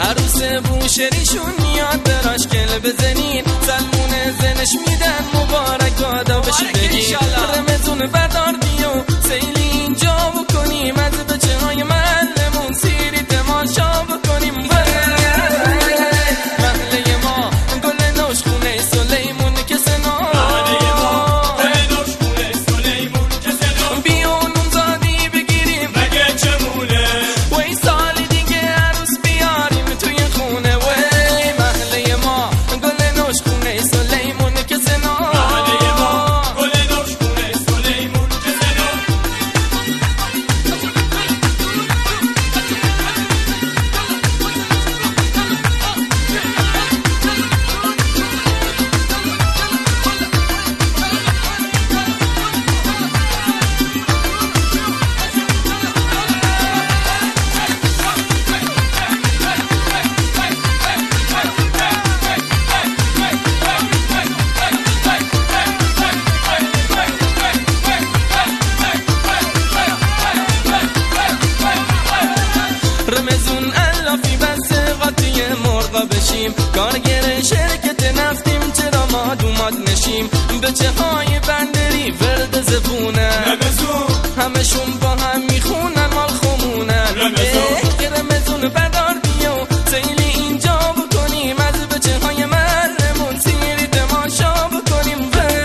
عروس بوشریشون میاد براش گل بزنین، سلمون زنش میدن مبارک بادا بشه بگین. رمزون بردار بیو سیلی اینجا بکنیم، از بچه های محلمون سیری تماشا بکنیم. محله ما گل نوش خونه سلیمون که سنا، بیون زادی بگیریم مگه چمونه، وی سال دیگه عروس بیاریم توی خونه. وی محله ما گل نوش خونه سلیمون که سنا، رمزون علافی بس قاطی مرغا بشیم، کارگر شرکت نفتیم چرا ما دومات نشیم. بچه های بندری ورد زبونن، همشون با هم میخونن مال خمونن. رمزون بردار بیو سیلی اینجا بکنیم، از بچه های محلمون سیری تماشا بکنیم.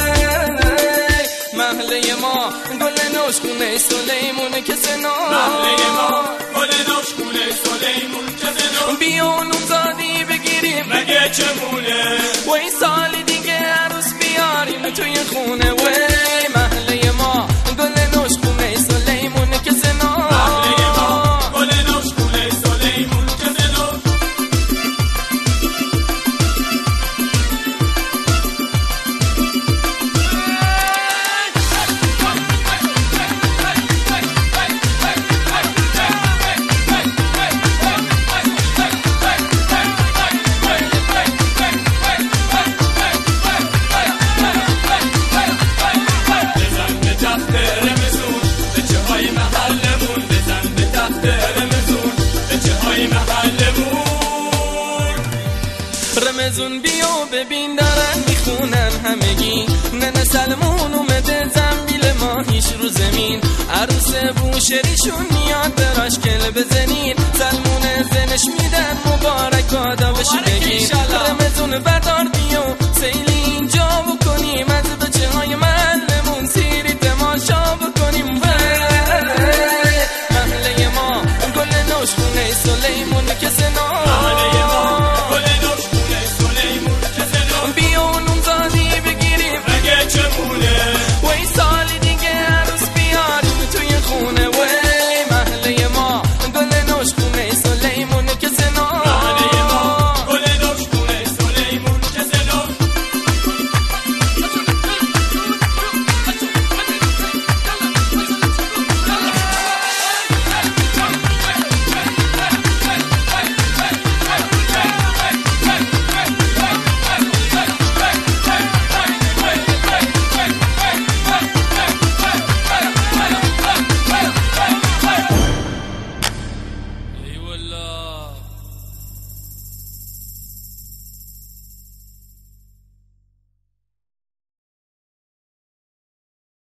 محله ما گل نوش خونه سلیمون که سنا، بیون زادی بگیریم مگه چمونه، وی سال دیگه عروس بیاریم توی خونه. وی محله ما گل نوش خونه سلیمون که سنا، رمزون بیو ببین دارن میخونن همگی، ننه سلمون اومده زنبیل ماهیش رو زمین. عروس بوشریشون میاد براش گل بزنین، سلمون زنش میدن مبارک بادا بشه بگین.